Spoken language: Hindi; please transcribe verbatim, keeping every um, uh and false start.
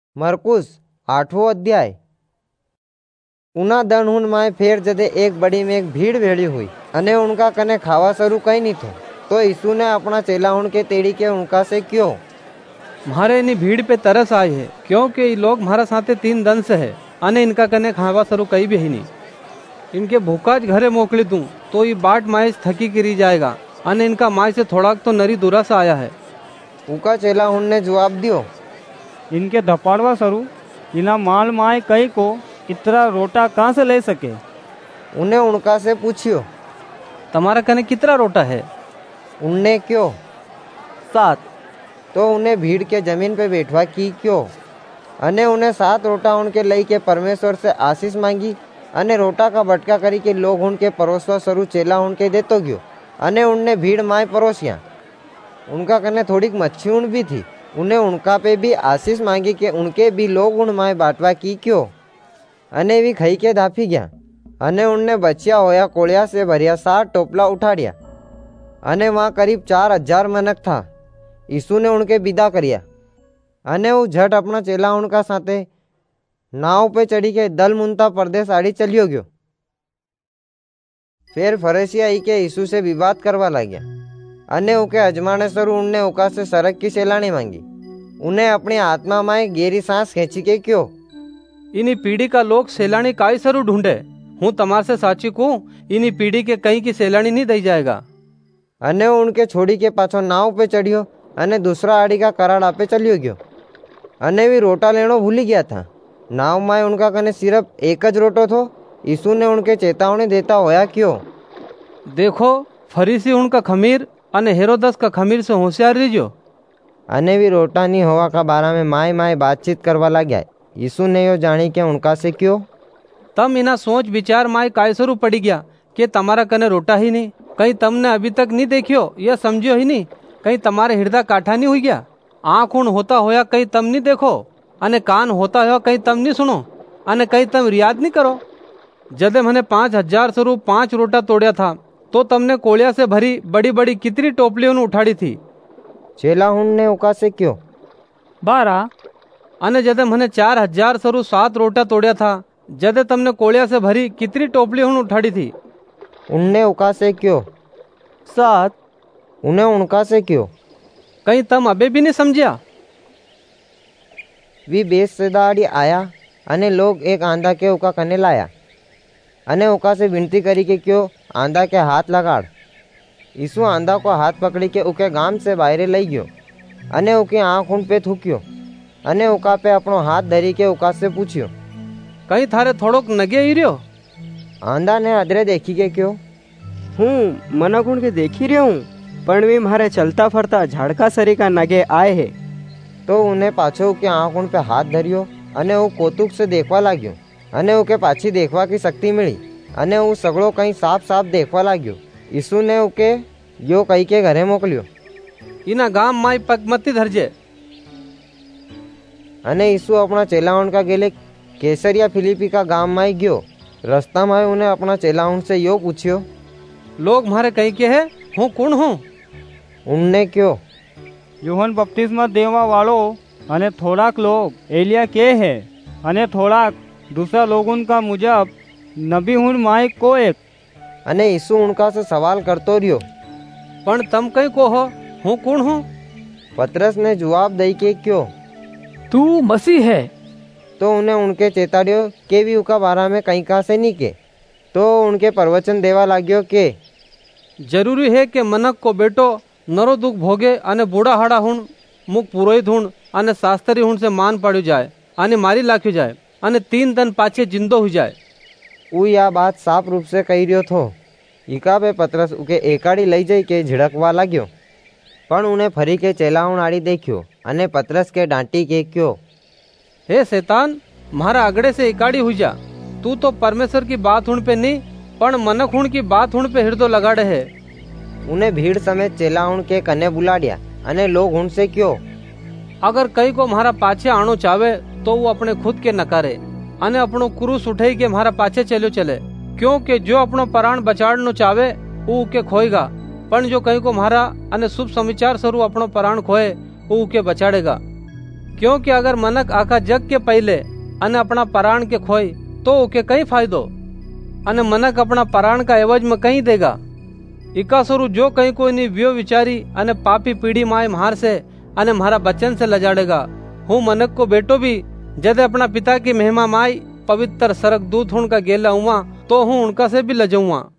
मरकुस आठवो अध्याय। उना दन हुन माए फेर जदे एक बड़ी में एक भीड़ भेड़ी हुई अने उनका कने खावा शुरू कई नहीं थो। तो यीशु ने अपना चेला उन के तेड़ी के उनका से क्यों म्हारे इन्हीं भीड़ पे तरस आई है, क्योंकि ये लोग म्हारा साथे तीन दन से है अने इनका कने खावा शुरू कई भी ही नहीं। इनके भूखा घरे मोकली दूं तो ये बाट माए थकी गिरी जाएगा अने इनका माए से थोड़ा तो नरी दूरा से आया है। उनका चेला हुन ने जवाब दियो, इनके धपाड़वा सरू इना माल माए कई को इतना रोटा कहाँ से ले सके। उन्हें उनका से पूछियो, तुम्हारा कने कितना रोटा है? उनने क्यों सात। तो उन्हें भीड़ के जमीन पे बैठवा की क्यों अने उन्हें सात रोटा उनके लई के परमेश्वर से आशीष मांगी अने रोटा का बटका करी के लोग उनके परोसवा सरू चेला उनके देतो गयो अने उनने भीड़ माए परोसिया। उनका कने थोड़ी मच्छी उन भी थी। उन्हें उनका पे भी आशीष मांगी के उनके भी लोग उन माए बाटवा की क्यों अने भी खाई के धापी गया अने उनने बचिया होया कोलिया से भरिया सात टोपला उठाड़िया अने वहाँ करीब चार हजार मनक था। यीशु ने उनके विदा करिया अने वो झट अपना चेला उनका साथे नाव पे चढ़ी के दल मुंता परदेस आड़ी चलियो गयो। फिर फरीसी आई के यीशु से विवाद करवा लाग्या अने उके अजमाने सरू उनने उका से सरक की सेलानी मांगी। उन्हें अपनी आत्मा में गहरी सांस खींची के क्यों इन्हीं पीढ़ी का लोग सेलानी काई सरू ढूंढे। हूँ तमार से साची को इन्हीं पीढ़ी के कहीं की सेलानी नहीं दई जाएगा। अने उनके छोड़ी के पाछो नाव पे चढ़ियो अने दूसरा आड़ी का कराड़ा पे चलियो गयो अने भी रोटा लेनो भूली गया था। नाव में उनका कने सिर्फ एक ज रोटो थो। यीशु ने उनके चेतावनी देता होया क्यों, देखो फरीसी उनका खमीर अने हेरोदस का खमीर से होशियार रहिजो। अने भी रोटा नहीं होवा का बारा में माए माए बातचीत करवा लग्या। यीशु ने यो जानी के उनका से क्यों, तम इना सोच विचार माए कायसरू पड़ी गया कि तमारा कने रोटा ही नहीं। कहीं तमने अभी तक नहीं देखियो या समझियो ही नहीं। कहीं तमारे हृदय काठा नहीं हुई गया। आँख उन होता होया कहीं तम नहीं देखो अने कान होता हो कहीं तम नहीं सुनो अने कहीं तम रियाद नहीं करो। जदे मैंने पांच हजार स्वरूप पांच रोटा तोड़िया था तो तमने कोलिया से भरी बड़ी बड़ी कितनी टोपलियों ने उठाड़ी थी? चेला हुन ने उका से क्यों, बारह। अने जदे मैंने चार हजार स्वरूप सात रोटा तोड़िया था जदे तमने कोलिया से भरी कितनी टोपलियों ने उठाड़ी थी? उनने उका से क्यों, सात। उन्हें उनका से क्यों, कहीं तम अबे भी नहीं समझिया? वी बेस से दाड़ी आया अने लोग एक आंधा के उका कने लाया अने उका से विनती करी के क्यों आंधा के हाथ लगाड़। यीशु आंधा को हाथ पकड़ी के उके गाम से बाहरे लई गयो अने उके आँख उन पे थूक्यो अने उका पे अपनो हाथ धरी के उका से पूछियो, कहीं थारे थोड़ोक नगे ही रहो? आंधा ने अदरे देखी के क्यों, हूँ मनक उन के देखी रही हूँ पण वे मारे चलता फरता झाड़का सरी का नगे आए है। तो उन्हें पाछो उके आँख उन पे हाथ धरियो अने वो कौतुक से देखवा लाग्यो अने उके पाछी देखवा की शक्ति मिली अने वो सगड़ो कहीं साफ साफ देखवा लाग्यो। यीशु ने उके यो कही के घरे मोकलियो। इना गाम माई पग मती धरजे। अने यीशु अपना चेलाउन का गेले कैसरिया फिलिपी का गाम माई गयो। रास्ता में उन्हें अपना चेलाउन से यो पूछियो, लोग मारे कहीं के है हूँ कौन हूँ? उनने क्यों, यूहन बपतिस्मा देवा वालो अने थोड़ाक लोग एलिया के है अने थोड़ाक दूसरा लोगों का मुजब नबी हुन माए को एक। अने यीशु उनका से सवाल करतो रियो, पण तम कहीं को हो हूँ कौन हूँ? पतरस ने जवाब दई के क्यों, तू मसीह है। तो उन्हें उनके चेताड़ियो के भी उका बारा में कहीं का से नहीं के। तो उनके प्रवचन देवा लाग्यो के जरूरी है कि मनक को बेटो नरो दुख भोगे अने बूढ़ा हाड़ा हुण मुख पुरोहित हुण अने शास्त्री हुण से मान पड़ू जाए अने मारी लाख्यू जाए अने तीन दिन पाछे जिंदो हो जाए। उ या बात साफ रूप से कही रियो थो। इका पे पतरस उके एकाड़ी लई जाई के झिड़कवा लाग्यो पण उन्हें फरी के चेलाउण आड़ी देखियो अने पतरस के डांटी के क्यों, हे शैतान मारा अगड़े से एकाड़ी हुई जा। तू तो परमेश्वर की बात हुण पे नहीं पण मनक हुण की बात हुण पे हृदय लगाड़े है। उन्हें भीड़ समेत चेलाउण के कने बुलाड़िया अने लोग हुण से क्यों, अगर कई को मारा पाछे आणो चावे तो वो अपने खुद के नकारे अने अपनो क्रूस उठाई के मारा पाछे चलो चले। क्योंकि जो अपनो प्राण बचाड़नो चावे वो उके खोएगा पण जो कहीं को मारा अने शुभ समाचार स्वरूप अपनो प्राण खोए वो उके बचाड़ेगा। क्योंकि अगर मनक आखा जग के पहले अने अपना पराण के खोई तो ओके कई फायदो, अने मनक अपना पराण का एवज में कहीं देगा। इकासुरु जो कहीं कोई नहीं व्यो विचारी अने पापी पीढ़ी माए मार से अने म्हारा बचन से लजाड़ेगा। हूँ मनक को बेटो भी जदे अपना पिता की महिमा माई पवित्र सरक दूत हूं का गेला हुआ तो हूँ उनका से भी लजऊआ।